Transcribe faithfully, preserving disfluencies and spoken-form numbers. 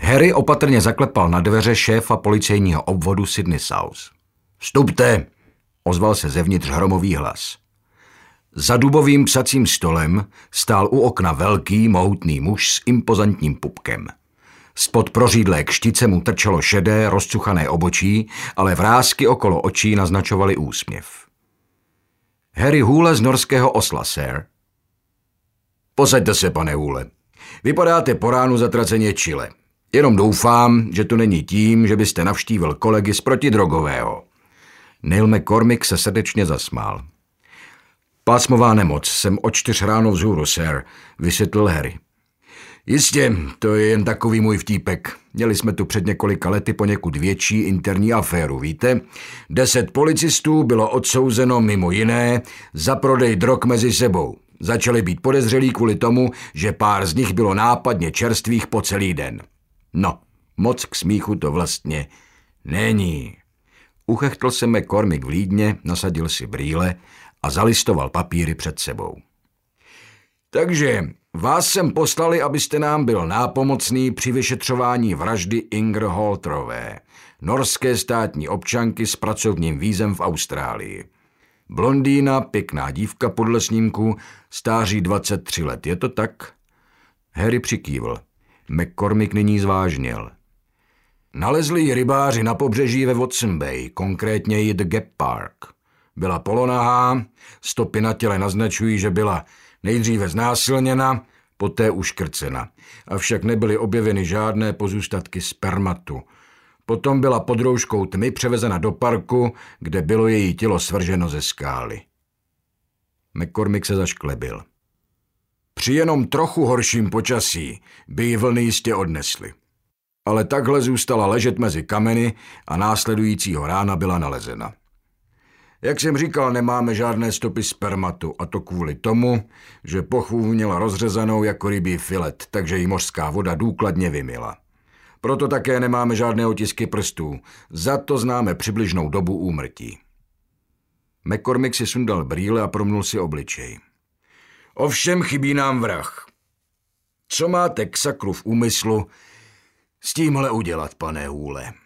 Harry opatrně zaklepal na dveře šéfa policejního obvodu Sydney South. Vstupte, ozval se zevnitř hromový hlas. Za dubovým psacím stolem stál u okna velký, mohutný muž s impozantním pupkem. Spod prořídlé kštice mu trčelo šedé, rozcuchané obočí, ale vrásky okolo očí naznačovaly úsměv. Harry Hule z norského Osla, sir. Posaďte se, pane Hule. Vypadáte po ránu zatraceně čile. Jenom doufám, že to není tím, že byste navštívil kolegy z protidrogového. Neil McCormick se srdečně zasmál. Pásmová nemoc, jsem o čtyř ráno vzhůru, sir, vysvětlil Harry. Jistě, to je jen takový můj vtípek. Měli jsme tu před několika lety poněkud větší interní aféru, víte? Deset policistů bylo odsouzeno mimo jiné za prodej drog mezi sebou. Začali být podezřelí kvůli tomu, že pár z nich bylo nápadně čerstvých po celý den. No, moc k smíchu to vlastně není. Uchechtl se McCormick vlídně, nasadil si brýle a zalistoval papíry před sebou. Takže vás sem poslali, abyste nám byl nápomocný při vyšetřování vraždy Inger Holterové, norské státní občanky s pracovním vízem v Austrálii. Blondýna, pěkná dívka podle snímku, stáří dvacet tři let, je to tak? Harry přikývl. McCormick nyní zvážnil. Nalezli ji rybáři na pobřeží ve Watson Bay, konkrétně ji The Gap Park. Byla polonahá, stopy na těle naznačují, že byla nejdříve znásilněna, poté uškrcena. Avšak nebyly objeveny žádné pozůstatky spermatu. Potom byla pod rouškou tmy převezena do parku, kde bylo její tělo svrženo ze skály. McCormick se zašklebil. Při jenom trochu horším počasí by ji vlny jistě odnesly. Ale takhle zůstala ležet mezi kameny a následujícího rána byla nalezena. Jak jsem říkal, nemáme žádné stopy spermatu, a to kvůli tomu, že pochvu měla rozřezanou jako rybí filet, takže ji mořská voda důkladně vymyla. Proto také nemáme žádné otisky prstů, za to známe přibližnou dobu úmrtí. McCormick si sundal brýle a promnul si obličej. Ovšem chybí nám vrah. Co máte k sakru v úmyslu s tímhle udělat, pane Hule?